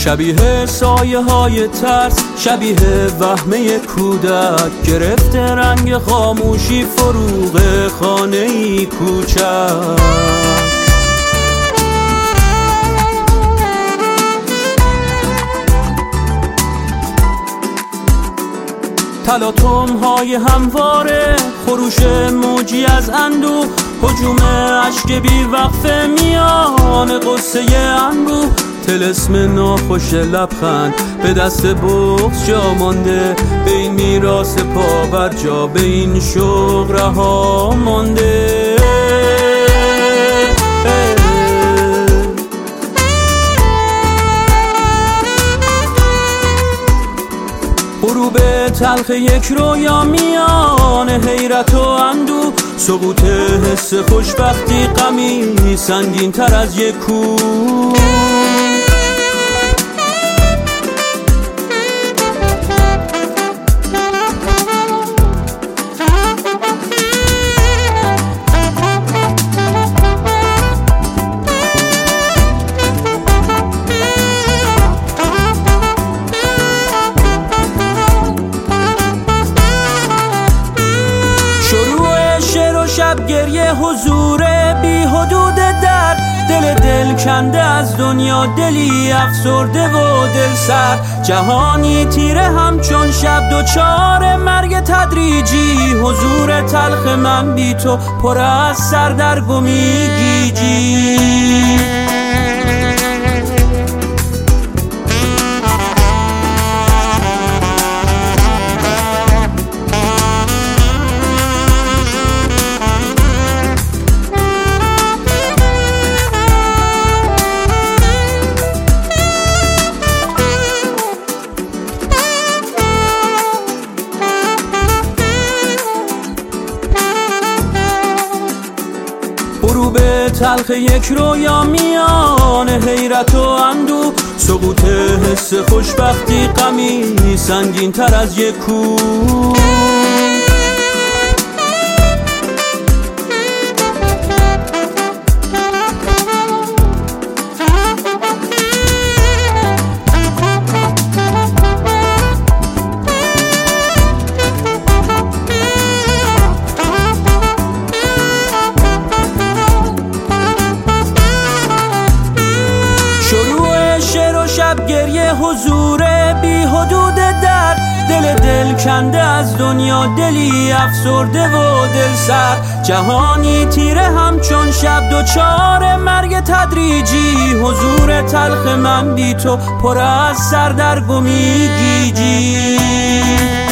شبیه سایه های ترس، شبیه وهمه کودک، گرفته رنگ خاموشی فروغ خانه‌ای کوچک. تلاطم های همواره، خروش موجی از اندوه، هجوم اشک بی وقفه میان قصه انبوه. طلسم ناخوش لبخند به دست بغض جا مانده، به این میراث پا بر جا، به این شوق رها مانده. غروب تلخ یک رویا میان حیرت و اندوه، سقوط حس خوشبختی غمی سنگین تر از یک کوه. شب گریه حضور بی حدود درد، دل کنده از دنیا، دلی افسرده و دل سر. جهانی تیره همچون شب، دوچار مرگ تدریجی، حضور تلخ من بی تو پر از سردرگمی گیجی. غروب تلخ یک رویا میان حیرت و اندوه، سقوط حس خوشبختی غمی سنگین تر از یک کوه. شب گریه حضور بی حدود درد، دل کنده از دنیا، دلی افسرده و دل سر. جهانی تیره همچون شب، دوچار مرگ تدریجی، حضور تلخ من بی تو پر از سردرگمی گیجی.